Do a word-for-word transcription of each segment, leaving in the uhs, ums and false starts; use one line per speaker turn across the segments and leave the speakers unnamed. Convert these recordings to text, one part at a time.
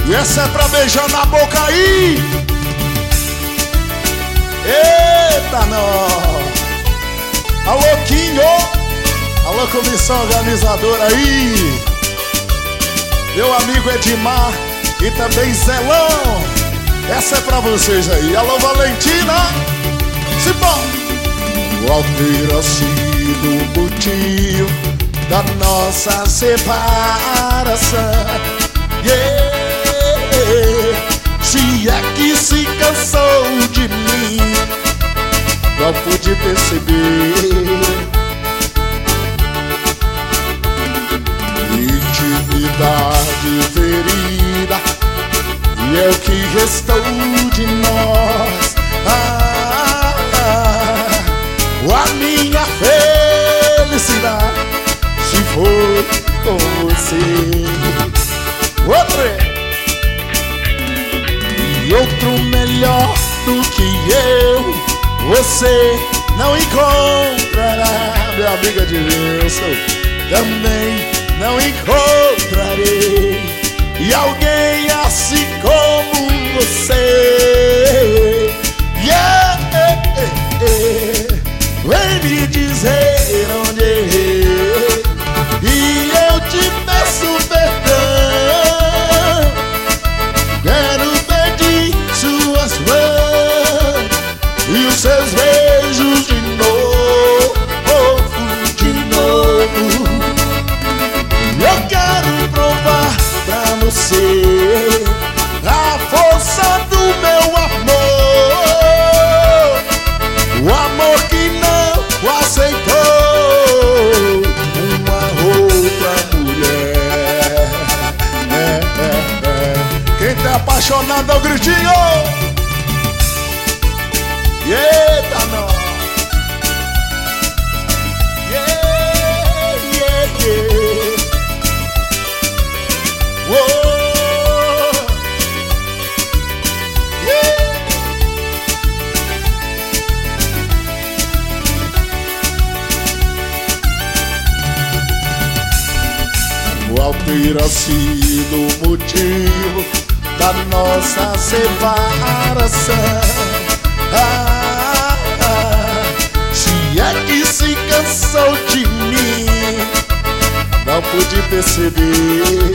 E essa é pra beijar na boca aí. Eita, não. Alô, Quinho. Alô, comissão organizadora aí. Meu amigo Edmar e também Zelão. Essa é pra vocês aí. Alô, Valentina. Se bom. O ter sido o motivo da nossa separação. Yeah. Se é que se cansou de mim, não pude perceber. Intimidade ferida, e é o que restou de nós. Ah, ah, a minha felicidade se foi com você. Outra. E outro melhor do que eu, você não encontrará. Minha amiga de Wilson, também não encontrarei. E alguém assim como você. Yeah, yeah, yeah. Vem me dizer onde errei, e eu te peço perdão. Quero pedir suas mãos e os seus beijos de novo, de novo. Eu quero provar pra você a força do meu amor, o amor que não aceitou uma outra mulher. É, é, é. Quem tá apaixonado é o gritinho. Eita, não. Yeah, yeah, yeah. Whoa. Yeah. Qual terá sido o motivo da nossa separação? Ah, ah, se é que se cansou de mim, não pude perceber.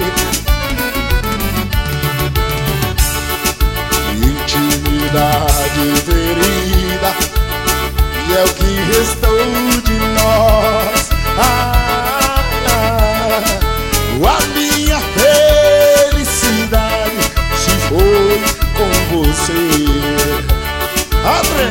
Intimidade ferida, e é o que restou de nós. Ah, ah, a minha felicidade se foi com você. Abre.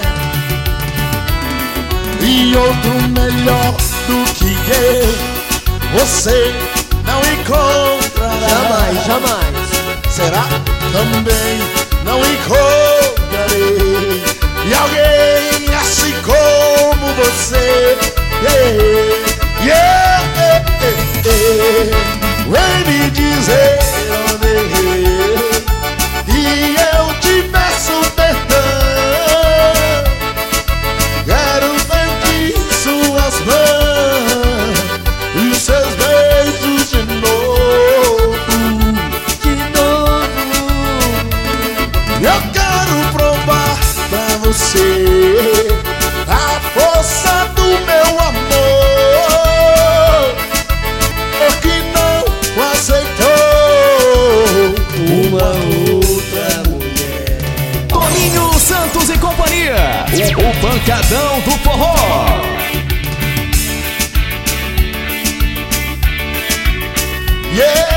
E outro melhor do que eu, você não encontrará.
Jamais, jamais.
Será? Também não encontrarei. E alguém assim como você. Yeah, yeah, yeah, yeah. Vem me dizer onde errei, e eu te peço perdão. Quero pedir suas mãos e os seus beijos de novo,
De novo.
eu quero provar pra você a força do meu amor, porque não aceitou uma outra mulher.
Toninho Santos e companhia, o, o pancadão do forró.
Yeah.